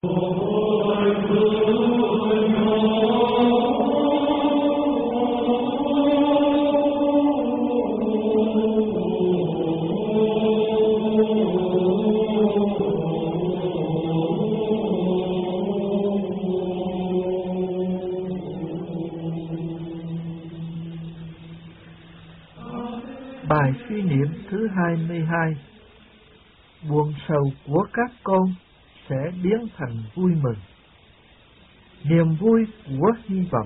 Bài suy niệm thứ 22. Buồn sầu của các con sẽ biến thành vui mừng. Niềm vui của hy vọng.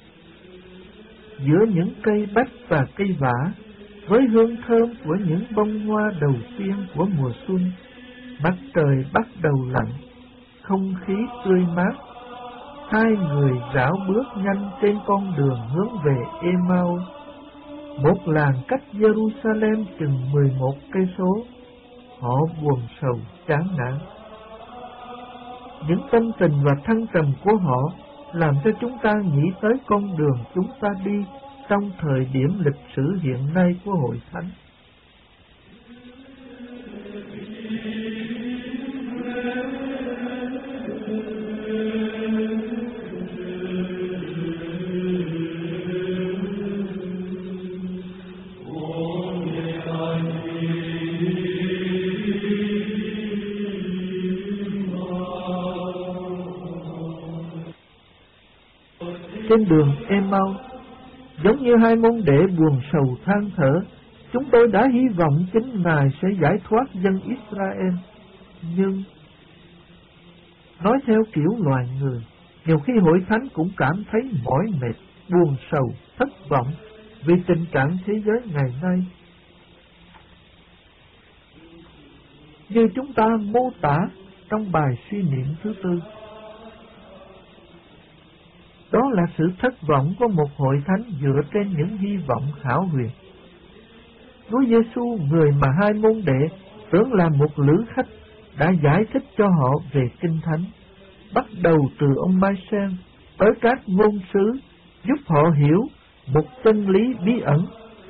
Giữa những cây bách và cây vả, với hương thơm của những bông hoa đầu tiên của mùa xuân, mặt trời bắt đầu lặn, không khí tươi mát. Hai người rảo bước nhanh trên con đường hướng về Emau, một làng cách Jerusalem chừng 11 cây số. Họ buồn sầu chán nản. Những tâm tình và thăng trầm của họ làm cho chúng ta nghĩ tới con đường chúng ta đi trong thời điểm lịch sử hiện nay của Hội Thánh. Trên đường Emau, giống như hai môn đệ buồn sầu than thở, chúng tôi đã hy vọng chính Ngài sẽ giải thoát dân Israel. Nhưng, nói theo kiểu loài người, nhiều khi Hội Thánh cũng cảm thấy mỏi mệt, buồn sầu, thất vọng vì tình trạng thế giới ngày nay. Như chúng ta mô tả trong bài suy niệm thứ 4. Đó là sự thất vọng của một hội thánh dựa trên những hy vọng hão huyền. Chúa Giêsu, người mà hai môn đệ tưởng là một lữ khách, đã giải thích cho họ về Kinh Thánh, bắt đầu từ ông Mai-sen tới các ngôn sứ, giúp họ hiểu một chân lý bí ẩn.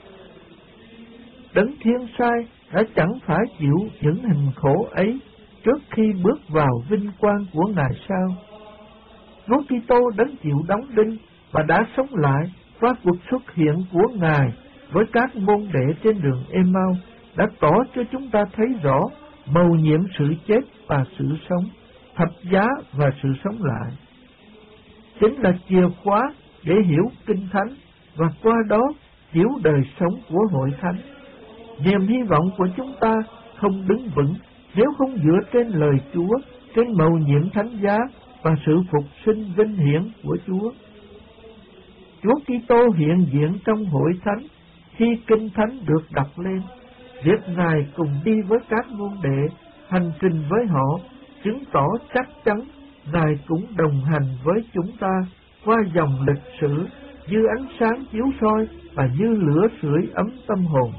Đấng Thiên Sai đã chẳng phải chịu những hình khổ ấy trước khi bước vào vinh quang của Ngài sao? Chúa Kitô đấng chịu đóng đinh và đã sống lại qua cuộc xuất hiện của Ngài với các môn đệ trên đường Emau đã tỏ cho chúng ta thấy rõ mầu nhiệm sự chết và sự sống, thập giá và sự sống lại. Chính là chìa khóa để hiểu Kinh Thánh và qua đó hiểu đời sống của Hội Thánh. Niềm hy vọng của chúng ta không đứng vững nếu không dựa trên lời Chúa, trên mầu nhiệm thánh giá và sự phục sinh vinh hiển của Chúa. Chúa Kitô hiện diện trong Hội Thánh khi Kinh Thánh được đọc lên. Việc Ngài cùng đi với các môn đệ, hành trình với họ, chứng tỏ chắc chắn Ngài cũng đồng hành với chúng ta qua dòng lịch sử như ánh sáng chiếu soi và như lửa sưởi ấm tâm hồn.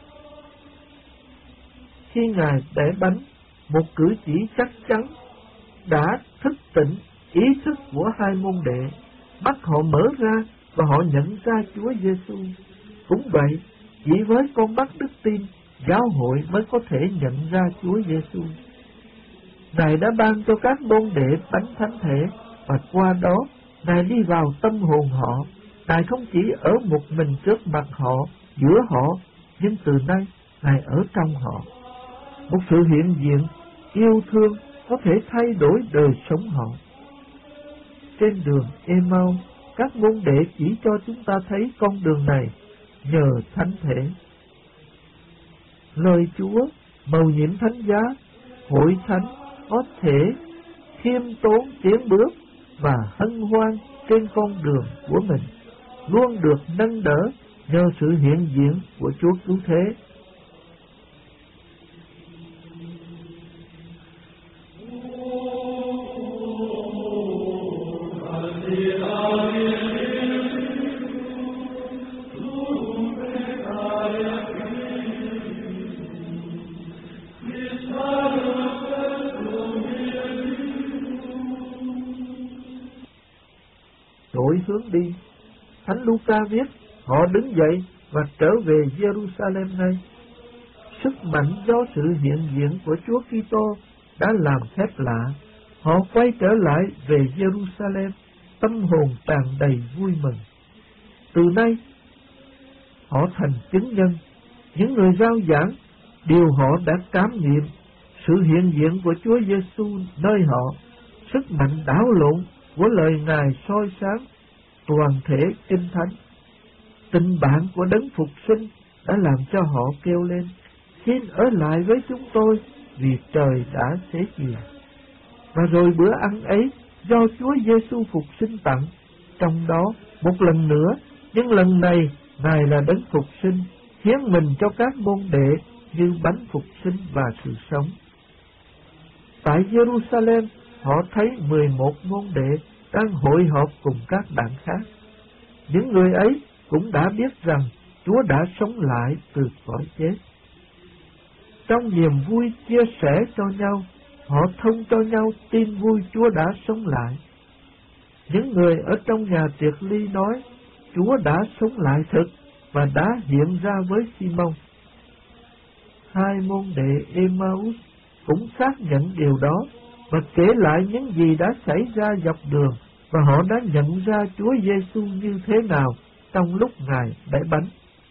Khi Ngài bẻ bánh, một cử chỉ chắc chắn đã thức tỉnh ý thức của hai môn đệ, mắt họ mở ra và họ nhận ra Chúa Giêsu. Cũng vậy, chỉ với con mắt đức tin, giáo hội mới có thể nhận ra Chúa Giêsu. Ngài đã ban cho các môn đệ bánh thánh thể và qua đó Ngài đi vào tâm hồn họ. Ngài không chỉ ở một mình trước mặt họ, giữa họ, nhưng từ nay Ngài ở trong họ. Một sự hiện diện yêu thương có thể thay đổi đời sống họ. Trên đường Emau, các môn đệ chỉ cho chúng ta thấy con đường này nhờ thánh thể. Lời Chúa, mầu nhiệm thánh giá, Hội Thánh có thể khiêm tốn tiến bước và hân hoan trên con đường của mình, luôn được nâng đỡ nhờ sự hiện diện của Chúa Cứu Thế. Đổi hướng đi, Thánh Luca viết, họ đứng dậy và trở về Jerusalem ngay. Sức mạnh do sự hiện diện của Chúa Kitô đã làm phép lạ. Họ quay trở lại về Jerusalem, tâm hồn tràn đầy vui mừng. Từ nay, họ thành chứng nhân, những người rao giảng điều họ đã cảm nghiệm, sự hiện diện của Chúa Giêsu nơi họ, sức mạnh đảo lộn của lời Ngài soi sáng toàn thể Kinh Thánh. Tình bạn của Đấng Phục Sinh đã làm cho họ kêu lên: xin ở lại với chúng tôi, vì trời đã xế chiều. Và rồi bữa ăn ấy do Chúa Giêsu Phục Sinh tặng, trong đó một lần nữa, nhưng lần này Ngài là Đấng Phục Sinh, hiến mình cho các môn đệ như bánh phục sinh và sự sống. Tại Jerusalem, họ thấy 11 môn đệ đang hội họp cùng các bạn khác. Những người ấy cũng đã biết rằng Chúa đã sống lại từ cõi chết. Trong niềm vui chia sẻ cho nhau, họ thông cho nhau tin vui Chúa đã sống lại. Những người ở trong nhà tiệc ly nói Chúa đã sống lại thực và đã hiện ra với Simon. Hai môn đệ Emmaus cũng xác nhận điều đó và kể lại những gì đã xảy ra dọc đường, và họ đã nhận ra Chúa Giêsu như thế nào trong lúc Ngài bẻ bánh.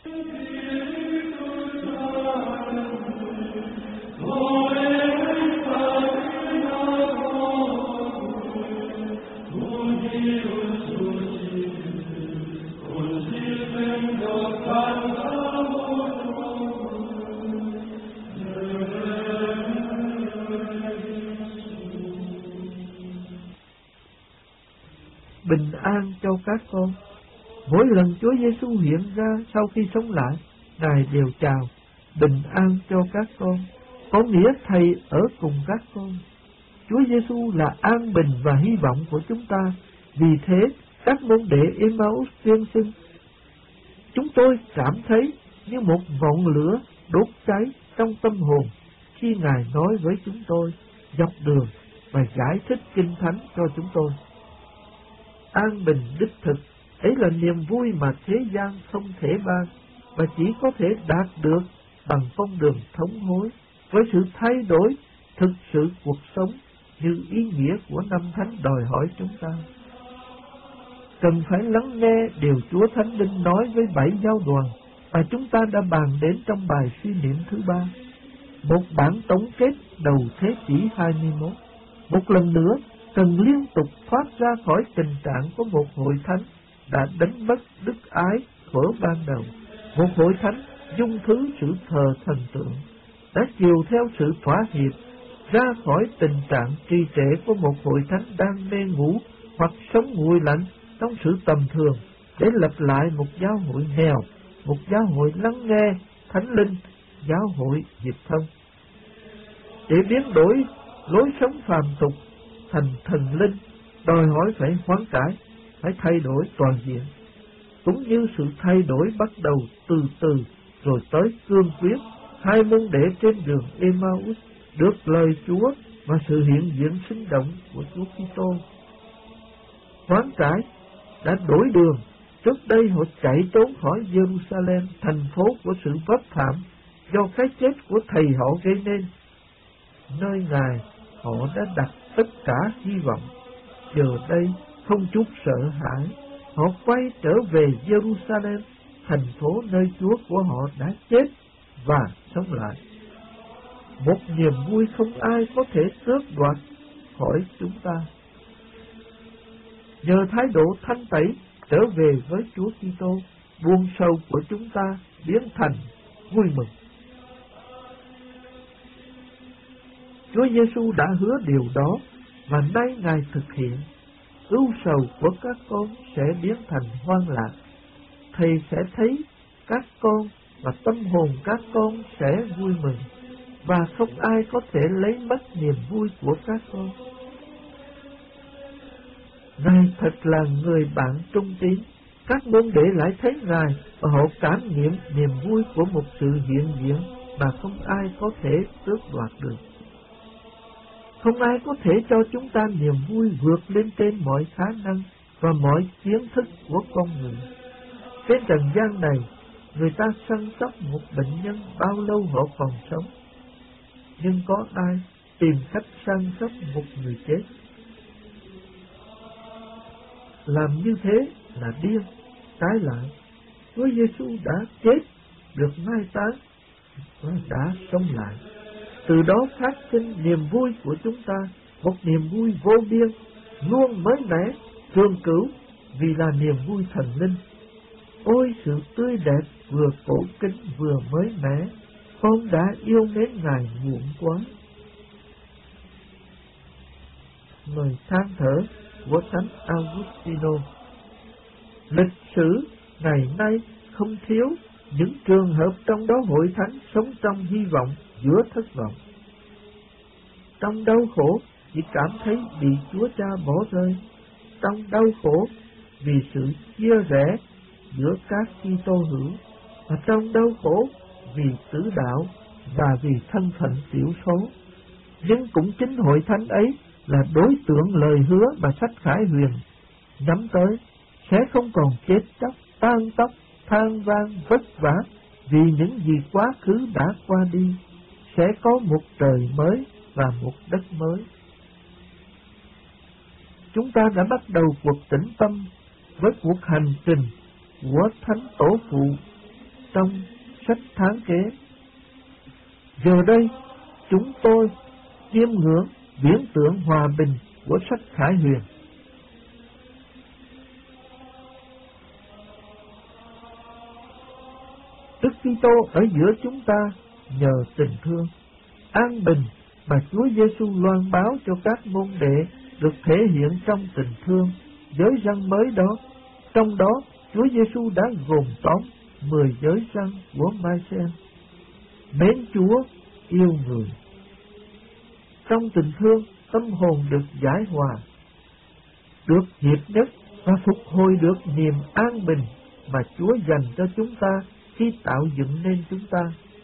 Bình an cho các con. Mỗi lần Chúa Giêsu hiện ra sau khi sống lại, Ngài đều chào: bình an cho các con, có nghĩa Thầy ở cùng các con. Chúa Giêsu là an bình và hy vọng của chúng ta. Vì thế, các môn đệ Emmaus tuyên xưng: chúng tôi cảm thấy như một ngọn lửa đốt cháy trong tâm hồn khi Ngài nói với chúng tôi dọc đường và giải thích Kinh Thánh cho chúng tôi. An bình đích thực, ấy là niềm vui mà thế gian không thể ban, và chỉ có thể đạt được bằng con đường thống hối, với sự thay đổi thực sự cuộc sống như ý nghĩa của năm Thánh đòi hỏi chúng ta. Cần phải lắng nghe điều Chúa Thánh Linh nói với 7 giáo đoàn, và chúng ta đã bàn đến trong bài suy niệm thứ 3, một bản tổng kết đầu thế kỷ 21. Một lần nữa, cần liên tục thoát ra khỏi tình trạng của một hội thánh đã đánh mất đức ái thuở ban đầu, một hội thánh dung thứ sự thờ thần tượng, đã chiều theo sự thỏa hiệp, ra khỏi tình trạng trì trệ của một hội thánh đang mê ngủ hoặc sống nguội lạnh trong sự tầm thường, để lập lại một giáo hội nghèo, một giáo hội lắng nghe Thánh Linh, giáo hội diệp thông. Để biến đổi lối sống phàm tục thành thần linh, đòi hỏi phải hoán cải, phải thay đổi toàn diện, cũng như sự thay đổi bắt đầu từ từ rồi tới cương quyết. Hai môn đệ trên đường Emmaus được lời Chúa và sự hiện diện sinh động của Chúa Kitô. Hoán cải đã đổi đường. Trước đây họ chạy trốn khỏi Jerusalem, thành phố của sự vấp phạm do cái chết của thầy họ gây nên. Nơi Ngài họ đã đặt tất cả hy vọng. Giờ đây không chút sợ hãi, họ quay trở về Jerusalem, thành phố nơi Chúa của họ đã chết và sống lại. Một niềm vui không ai có thể tước đoạt khỏi chúng ta. Nhờ thái độ thanh tẩy trở về với Chúa Kitô, buồn sầu của chúng ta biến thành vui mừng. Chúa Giêsu đã hứa điều đó và nay Ngài thực hiện. Ưu sầu của các con sẽ biến thành hoan lạc. Thầy sẽ thấy các con và tâm hồn các con sẽ vui mừng, và không ai có thể lấy mất niềm vui của các con. Ngài thật là người bạn trung tín. Các môn đệ lại thấy Ngài và họ cảm nghiệm niềm vui của một sự hiện diện mà không ai có thể tước đoạt được. Không ai có thể cho chúng ta niềm vui vượt lên trên mọi khả năng và mọi kiến thức của con người. Trên trần gian này, người ta săn sóc một bệnh nhân bao lâu họ còn sống, nhưng có ai tìm cách săn sóc một người chết? làm như thế là điên. Trái lại, Chúa Giêsu đã chết, được mai táng và đã sống lại. Từ đó phát sinh niềm vui của chúng ta, một niềm vui vô biên, luôn mới mẻ, trường cửu, vì là niềm vui thần linh. Ôi sự tươi đẹp, vừa cổ kính vừa mới mẻ, con đã yêu mến Ngài muộn quá. Lời than thở của Thánh Augustino. Lịch sử ngày nay không thiếu những trường hợp trong đó hội thánh sống trong hy vọng giữa thất vọng. Trong đau khổ chỉ cảm thấy bị Chúa Cha bỏ rơi, trong đau khổ vì sự chia rẽ giữa các Kitô hữu, và trong đau khổ vì tử đạo và vì thân phận thiểu số. Nhưng cũng chính hội thánh ấy là đối tượng lời hứa mà sách Khải Huyền nhắm tới, sẽ không còn chết chóc, tan tóc, than vang, vất vả vì những gì quá khứ đã qua đi, sẽ có một trời mới và một đất mới. Chúng ta đã bắt đầu cuộc tĩnh tâm với cuộc hành trình của Thánh Tổ Phụ trong sách Tháng Kế. Giờ đây, chúng tôi chiêm ngưỡng viễn tượng hòa bình của sách Khải Huyền. Đức Kitô ở giữa chúng ta nhờ tình thương, an bình mà Chúa Giêsu loan báo cho các môn đệ được thể hiện trong tình thương giới răn mới đó. Trong đó, Chúa Giêsu đã gồm tóm 10 giới răn của Ma-se: mến Chúa, yêu người. Trong tình thương, tâm hồn được giải hòa, được hiệp nhất và phục hồi được niềm an bình mà Chúa dành cho chúng ta khi tạo dựng nên chúng ta.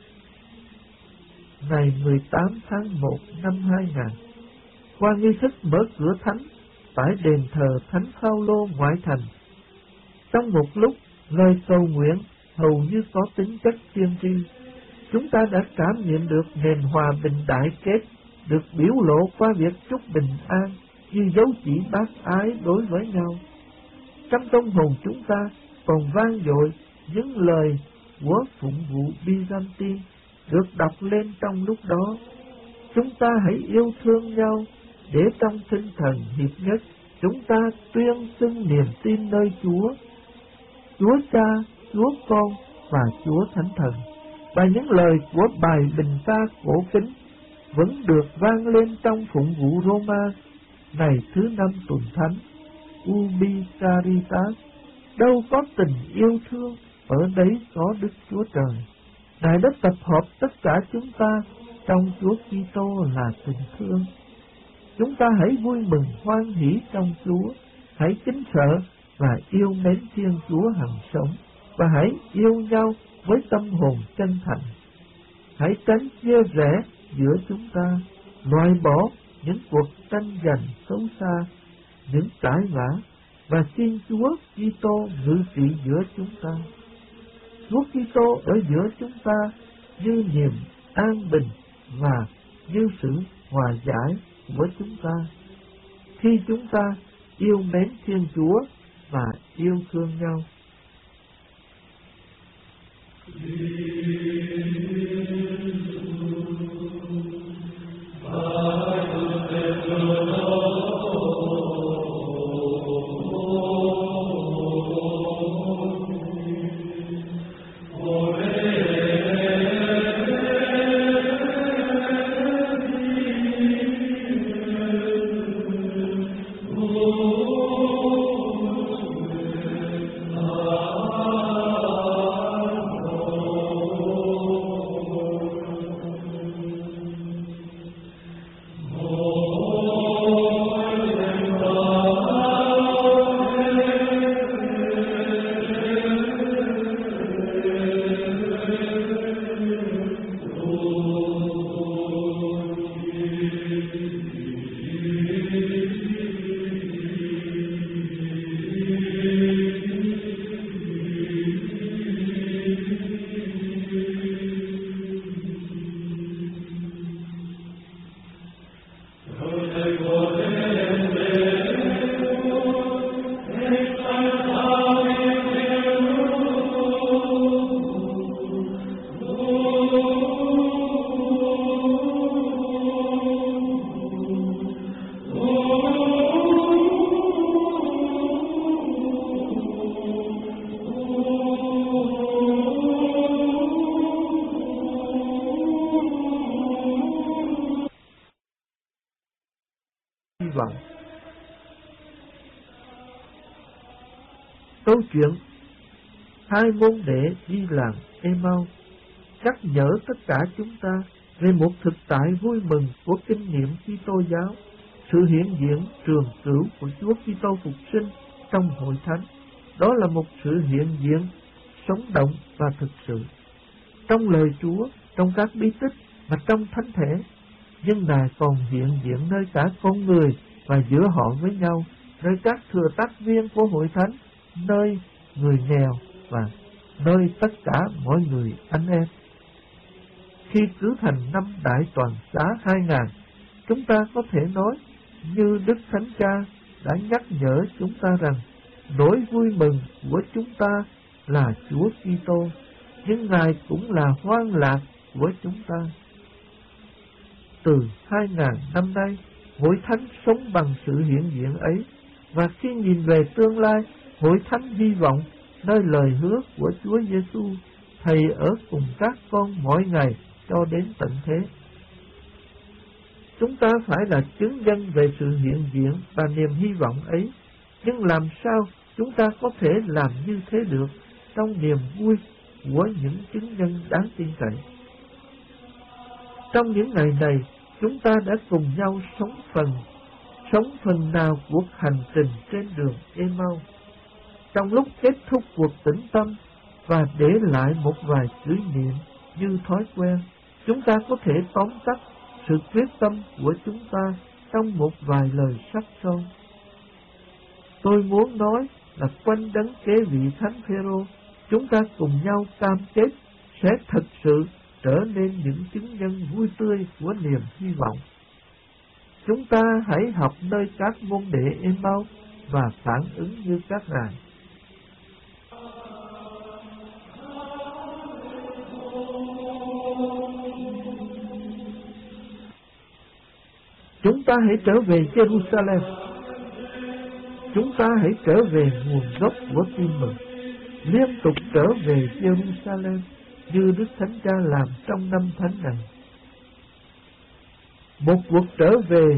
Ngày 18 tháng 1 năm 2000, qua nghi thức mở cửa thánh tại đền thờ Thánh Phao-lô ngoại thành, trong một lúc lời cầu nguyện hầu như có tính chất tiên tri, chúng ta đã cảm nhận được nền hòa bình đại kết được biểu lộ qua việc chúc bình an như dấu chỉ bác ái đối với nhau. Trong tâm hồn chúng ta còn vang dội những lời của phụng vụ Byzantine được đọc lên trong lúc đó: chúng ta hãy yêu thương nhau để trong tinh thần hiệp nhất chúng ta tuyên xưng niềm tin nơi Chúa, Chúa Cha, Chúa Con và Chúa Thánh Thần. Và những lời của bài bình ca cổ kính vẫn được vang lên trong phụng vụ Roma ngày thứ 5 tuần thánh: Ubi Caritas, đâu có tình yêu thương, ở đấy có Đức Chúa Trời. Ngài đã tập hợp tất cả chúng ta trong Chúa Kitô là tình thương. Chúng ta hãy vui mừng hoan hỷ trong Chúa, hãy kính sợ và yêu mến Thiên Chúa hằng sống, và hãy yêu nhau với tâm hồn chân thành. Hãy tránh chia rẽ giữa chúng ta, loại bỏ những cuộc tranh giành xấu xa, những cãi vã, và xin Chúa Kitô ngự trị giữa chúng ta. Chúa Kitô ở giữa chúng ta như niềm an bình và như sự hòa giải của chúng ta, khi chúng ta yêu mến Thiên Chúa và yêu thương nhau. Câu chuyện hai môn đệ đi làng Emau nhắc nhở tất cả chúng ta về một thực tại vui mừng của kinh nghiệm Kitô giáo, sự hiện diện trường cửu của Chúa Kitô phục sinh trong hội thánh. Đó là một sự hiện diện sống động và thực sự trong lời Chúa, trong các bí tích và trong thánh thể. Nhưng Ngài còn hiện diện nơi cả con người và giữa họ với nhau, nơi các thừa tác viên của hội thánh, nơi người nghèo và nơi tất cả mọi người anh em. Khi cử hành năm đại toàn xá 2000, chúng ta có thể nói như Đức Thánh Cha đã nhắc nhở chúng ta rằng nỗi vui mừng của chúng ta là Chúa Kitô, nhưng Ngài cũng là hoan lạc của chúng ta. Từ 2000 năm nay, hội thánh sống bằng sự hiện diện ấy, và khi nhìn về tương lai, hội thánh hy vọng nơi lời hứa của Chúa Giêsu, Thầy ở cùng các con mỗi ngày cho đến tận thế. Chúng ta phải là chứng nhân về sự hiện diện và niềm hy vọng ấy, nhưng làm sao chúng ta có thể làm như thế được trong niềm vui của những chứng nhân đáng tin cậy? Trong những ngày này, chúng ta đã cùng nhau sống phần nào cuộc hành trình trên đường Emau. Trong lúc kết thúc cuộc tĩnh tâm và để lại một vài kỷ niệm như thói quen, chúng ta có thể tóm tắt sự quyết tâm của chúng ta trong một vài lời sắc son. Tôi muốn nói là quanh đấng kế vị Thánh Phêrô, chúng ta cùng nhau cam kết sẽ thật sự trở nên những chứng nhân vui tươi của niềm hy vọng. Chúng ta hãy học nơi các môn đệ Emau và phản ứng như các ngài. Chúng ta hãy trở về Jerusalem. Chúng ta hãy trở về nguồn gốc của tin mừng, liên tục trở về Jerusalem như Đức Thánh Cha làm trong năm thánh này. Một cuộc trở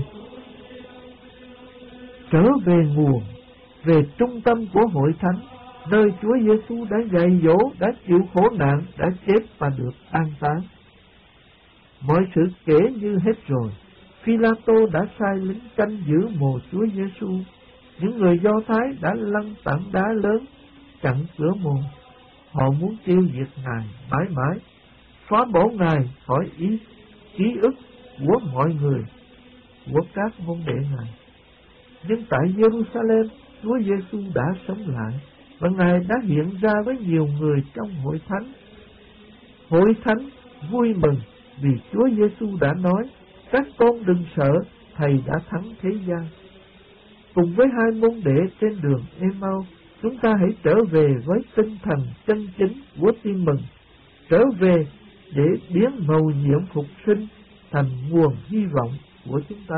về nguồn, về trung tâm của hội thánh, nơi Chúa Giêsu đã dạy dỗ, đã chịu khổ nạn, đã chết và được an táng. Mọi sự kể như hết rồi. Phi-la-tô đã sai lính canh giữ mồ Chúa Giêsu. Những người Do Thái đã lăn tảng đá lớn chặn cửa mồ. Họ muốn tiêu diệt Ngài mãi mãi, xóa bỏ Ngài khỏi ký ức của mọi người, của các môn đệ Ngài. Nhưng tại Jerusalem, Chúa Giêsu đã sống lại và Ngài đã hiện ra với nhiều người trong hội thánh. Hội thánh vui mừng vì Chúa Giêsu đã nói: các con đừng sợ, Thầy đã thắng thế gian. Cùng với hai môn đệ trên đường Emau, chúng ta hãy trở về với tinh thần chân chính của tin mừng, trở về để biến mầu nhiệm phục sinh thành nguồn hy vọng của chúng ta.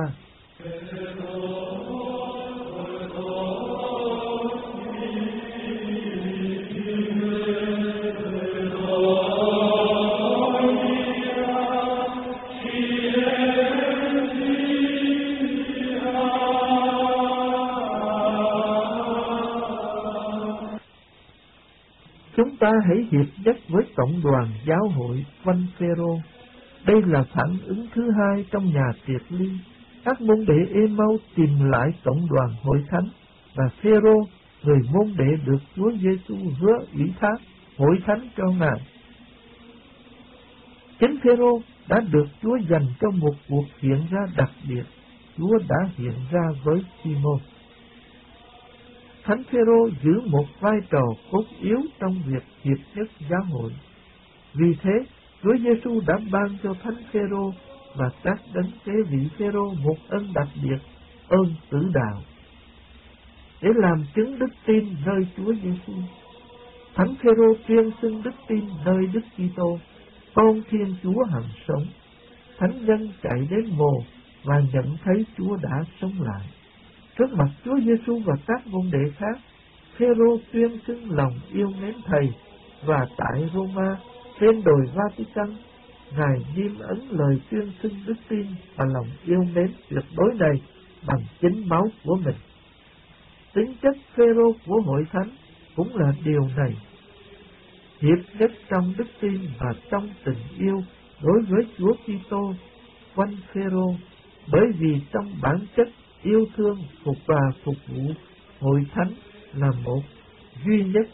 Chúng ta hãy hiệp nhất với cộng đoàn giáo hội quanh Phêrô. Đây là phản ứng thứ hai trong nhà tiệc ly. Các môn đệ Emau tìm lại cộng đoàn hội thánh, và Phêrô, người môn đệ được Chúa Giêsu hứa ủy thác hội thánh cho Ngài. Chính Phêrô đã được Chúa dành cho một cuộc hiện ra đặc biệt. Chúa đã hiện ra với Simon. Thánh Phêrô giữ một vai trò cốt yếu trong việc hiệp nhất giáo hội. Vì thế, Chúa Giêsu đã ban cho Thánh Phêrô và các đấng kế vị Phêrô một ân đặc biệt, ơn tử đạo, để làm chứng đức tin nơi Chúa Giêsu. Thánh Phêrô tuyên xưng đức tin nơi Đức Kitô, con Thiên Chúa hằng sống. Thánh nhân chạy đến mồ và nhận thấy Chúa đã sống lại. Trước mặt Chúa Giêsu và các môn đệ khác, Phêrô tuyên xưng lòng yêu mến Thầy, và tại Roma, trên đồi Vatican, Ngài niêm ấn lời tuyên xưng đức tin và lòng yêu mến tuyệt đối này bằng chính máu của mình. Tính chất Phêrô của hội thánh cũng là điều này. Hiệp nhất trong đức tin và trong tình yêu đối với Chúa Kitô quanh Phêrô, bởi vì trong bản chất yêu thương và phục vụ hội thánh là một duy nhất.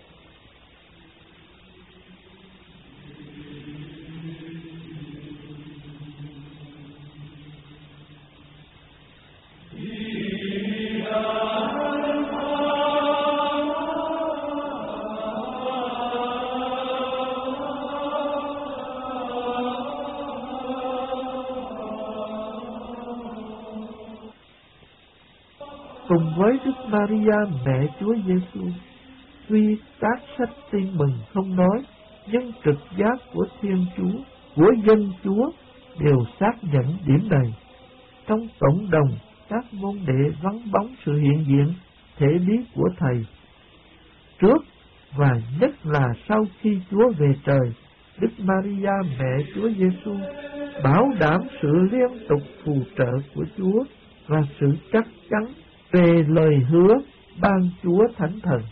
Cùng với Đức Maria mẹ Chúa Giêsu, tuy các sách tin mừng không nói, nhưng trực giác của Thiên Chúa, của dân Chúa đều xác nhận điểm này. Trong cộng đồng, các môn đệ vắng bóng sự hiện diện thể lý của Thầy. Trước và nhất là sau khi Chúa về trời, Đức Maria mẹ Chúa Giêsu bảo đảm sự liên tục phù trợ của Chúa và sự chắc chắn về lời hứa ban Chúa Thánh Thần.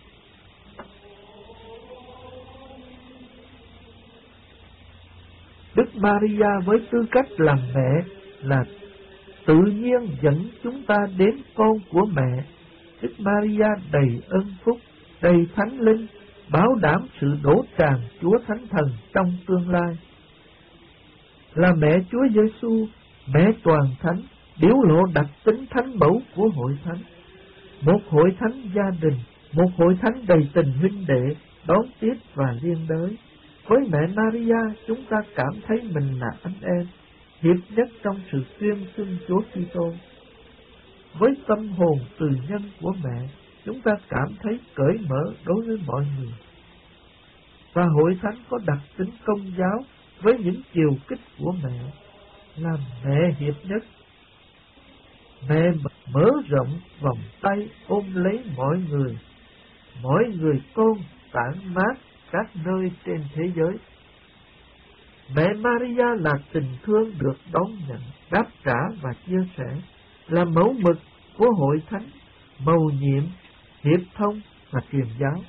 Đức Maria với tư cách làm mẹ là tự nhiên dẫn chúng ta đến con của mẹ. Đức Maria đầy ân phúc, đầy thánh linh, bảo đảm sự đổ tràn Chúa Thánh Thần trong tương lai. Là mẹ Chúa Giêsu, mẹ toàn thánh, biểu lộ đặc tính thánh mẫu của hội thánh. Một hội thánh gia đình, một hội thánh đầy tình huynh đệ, đón tiếp và liên đới. Với mẹ Maria, chúng ta cảm thấy mình là anh em, hiệp nhất trong sự tuyên xưng Chúa Kitô. Với tâm hồn từ nhân của mẹ, chúng ta cảm thấy cởi mở đối với mọi người. Và hội thánh có đặc tính công giáo với những chiều kích của mẹ, là mẹ hiệp nhất. Mẹ mở rộng vòng tay ôm lấy mỗi người con tản mát các nơi trên thế giới. Mẹ Maria là tình thương được đón nhận, đáp trả và chia sẻ, là mẫu mực của hội thánh, mầu nhiệm, hiệp thông và truyền giáo.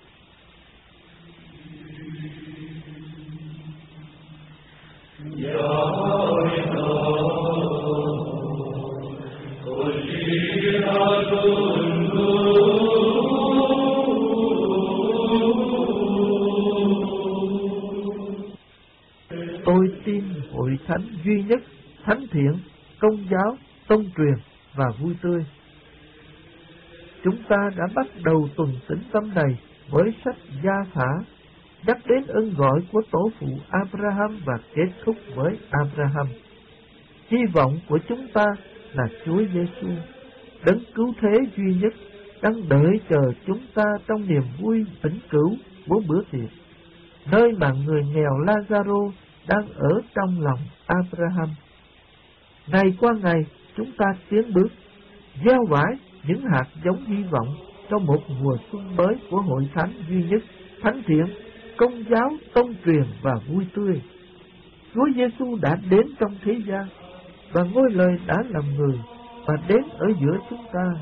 Tôi tin hội thánh duy nhất, thánh thiện, công giáo, tông truyền và vui tươi. Chúng ta đã bắt đầu tuần tĩnh tâm này với sách Gia Phả, nhắc đến ơn gọi của tổ phụ Abraham và kết thúc với Abraham. Hy vọng của chúng ta là Chúa Giêsu, đấng cứu thế duy nhất, đang đợi chờ chúng ta trong niềm vui vĩnh cửu của bữa tiệc, nơi mà người nghèo Lazaro đang ở trong lòng Abraham. Ngày qua ngày, chúng ta tiến bước, gieo vải những hạt giống hy vọng cho một mùa xuân mới của hội thánh duy nhất, thánh thiện, công giáo, tông truyền và vui tươi. Chúa Giêsu đã đến trong thế gian, và ngôi lời đã làm người và đến ở giữa chúng ta.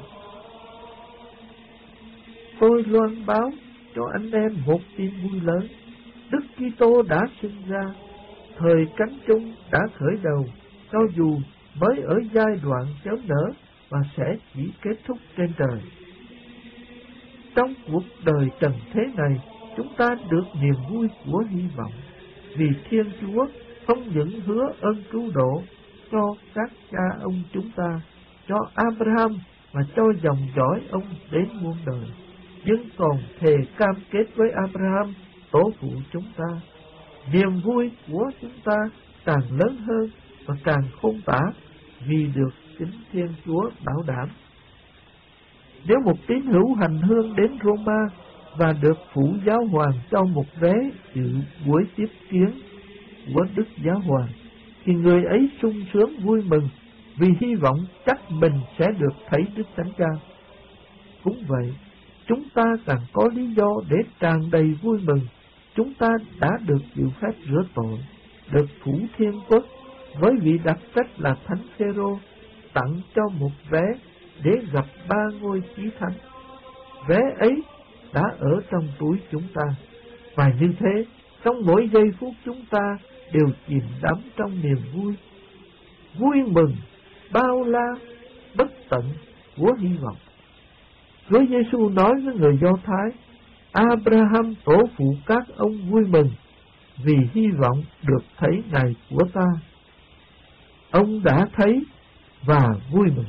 Tôi loan báo cho anh em một tin vui lớn. Đức Kitô đã sinh ra, thời cánh chung đã khởi đầu, cho dù mới ở giai đoạn chớm nở và sẽ chỉ kết thúc trên trời. Trong cuộc đời trần thế này, chúng ta được niềm vui của hy vọng, vì Thiên Chúa không những hứa ơn cứu độ cho các cha ông chúng ta, cho Abraham và cho dòng dõi ông đến muôn đời, nhưng còn thề cam kết với Abraham, tổ phụ chúng ta. Niềm vui của chúng ta càng lớn hơn và càng khôn tả, vì được chính Thiên Chúa bảo đảm. Nếu một tín hữu hành hương đến Roma và được phủ giáo hoàng cho một vé dự buổi tiếp kiến của Đức Giáo hoàng, thì người ấy sung sướng vui mừng vì hy vọng chắc mình sẽ được thấy Đức Thánh Cha. Cũng vậy, chúng ta càng có lý do để tràn đầy vui mừng. Chúng ta đã được chịu phép rửa tội, được phủ thiên quốc với vị đặc trách là Thánh Phêrô, tặng cho một vé để gặp ba ngôi chí thánh. Vé ấy đã ở trong túi chúng ta. Và như thế, trong mỗi giây phút chúng ta đều chìm đắm trong niềm vui, vui mừng, bao la, bất tận của hy vọng. Chúa Giêsu nói với người Do Thái, Abraham tổ phụ các ông vui mừng vì hy vọng được thấy ngày của ta. Ông đã thấy và vui mừng.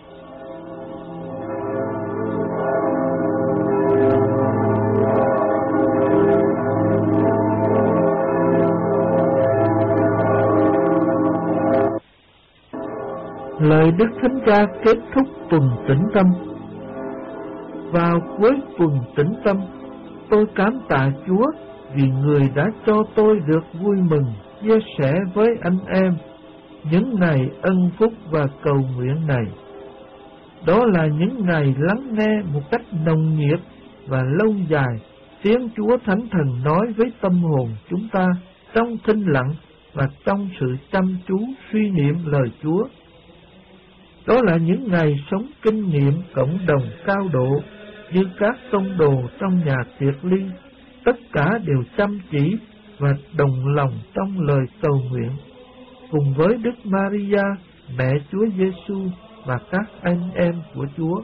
Lời Đức Thánh Cha kết thúc tuần tĩnh tâm. Vào cuối tuần tĩnh tâm, tôi cảm tạ Chúa vì Người đã cho tôi được vui mừng chia sẻ với anh em những ngày ân phúc và cầu nguyện này. Đó là những ngày lắng nghe một cách nồng nhiệt và lâu dài tiếng Chúa Thánh Thần nói với tâm hồn chúng ta trong thinh lặng và trong sự chăm chú suy niệm lời Chúa. Đó là những ngày sống kinh nghiệm cộng đồng cao độ như các tông đồ trong nhà tiệc ly, tất cả đều chăm chỉ và đồng lòng trong lời cầu nguyện, cùng với Đức Maria, mẹ Chúa Giêsu và các anh em của Chúa.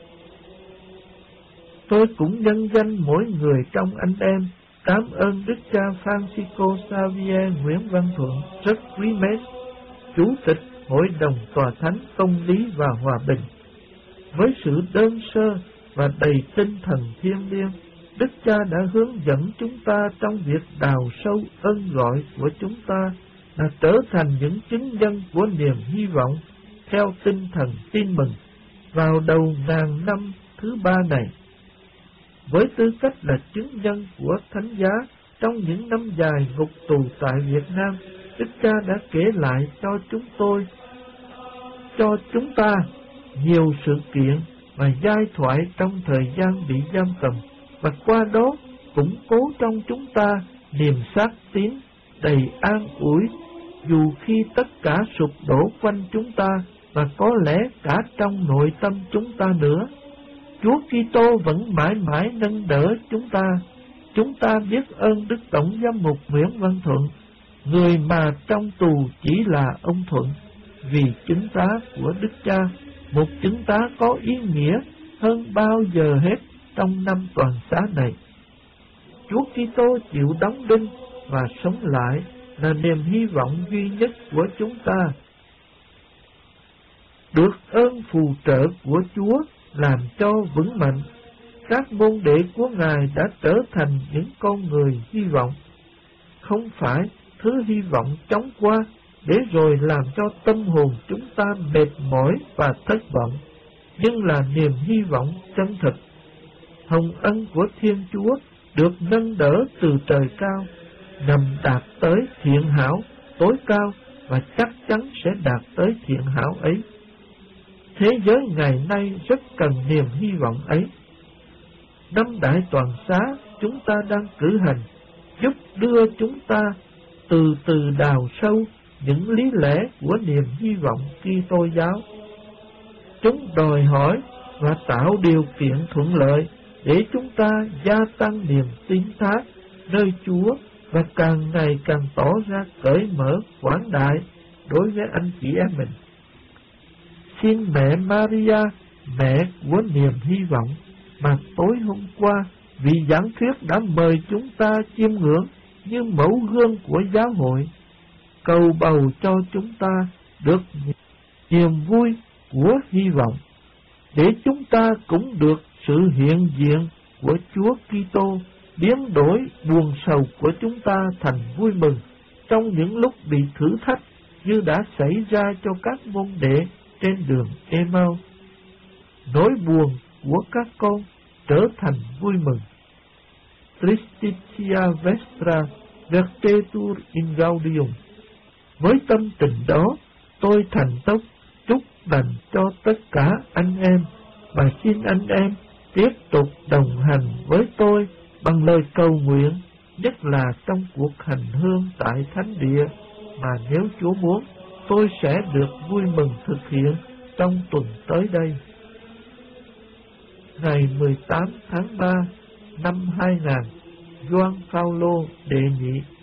Tôi cũng nhân danh mỗi người trong anh em cảm ơn Đức cha Francisco Xavier Nguyễn Văn Thuận rất quý mến, Chủ tịch Hội đồng Tòa Thánh Công lý và Hòa bình. Với sự đơn sơ và đầy tinh thần thiêng liêng, Đức cha đã hướng dẫn chúng ta trong việc đào sâu ơn gọi của chúng ta là trở thành những chứng nhân của niềm hy vọng theo tinh thần tin mừng vào đầu ngàn năm thứ ba này. Với tư cách là chứng nhân của Thánh giá trong những năm dài ngục tù tại Việt Nam, Đức cha đã kể lại cho chúng ta nhiều sự kiện và giai thoại trong thời gian bị giam cầm, và qua đó củng cố trong chúng ta niềm xác tín đầy an ủi, dù khi tất cả sụp đổ quanh chúng ta và có lẽ cả trong nội tâm chúng ta nữa. Chúa Kitô vẫn mãi mãi nâng đỡ chúng ta. Chúng ta biết ơn Đức Tổng Giám mục Nguyễn Văn Thuận, người mà trong tù chỉ là ông Thuận, vì chứng tá của Đức Cha, một chứng tá có ý nghĩa hơn bao giờ hết trong năm toàn xá này. Chúa Kitô chịu đóng đinh và sống lại là niềm hy vọng duy nhất của chúng ta. Được ơn phù trợ của Chúa làm cho vững mạnh, các môn đệ của Ngài đã trở thành những con người hy vọng, không phải thứ hy vọng chóng qua để rồi làm cho tâm hồn chúng ta mệt mỏi và thất vọng, nhưng là niềm hy vọng chân thực. Hồng ân của Thiên Chúa được nâng đỡ từ trời cao, nhằm đạt tới thiện hảo tối cao và chắc chắn sẽ đạt tới thiện hảo ấy. Thế giới ngày nay rất cần niềm hy vọng ấy. Năm đại toàn xá chúng ta đang cử hành giúp đưa chúng ta từ từ đào sâu những lý lẽ của niềm hy vọng Kitô giáo. Chúng đòi hỏi và tạo điều kiện thuận lợi để chúng ta gia tăng niềm tín thác nơi Chúa và càng ngày càng tỏ ra cởi mở quảng đại đối với anh chị em mình. Xin mẹ Maria, mẹ của niềm hy vọng mà tối hôm qua vị giảng thuyết đã mời chúng ta chiêm ngưỡng như mẫu gương của giáo hội, cầu bầu cho chúng ta được niềm vui của hy vọng, để chúng ta cũng được sự hiện diện của Chúa Kitô biến đổi buồn sầu của chúng ta thành vui mừng trong những lúc bị thử thách như đã xảy ra cho các môn đệ trên đường Emau. Nỗi buồn của các con trở thành vui mừng. Tristitia vestra vertetur in gaudium. Với tâm tình đó, tôi thành tốc chúc lành cho tất cả anh em, và xin anh em tiếp tục đồng hành với tôi bằng lời cầu nguyện, nhất là trong cuộc hành hương tại Thánh Địa, mà nếu Chúa muốn, tôi sẽ được vui mừng thực hiện trong tuần tới đây. Ngày 18 tháng 3 năm 2000, Gioan Phaolô đệ nhị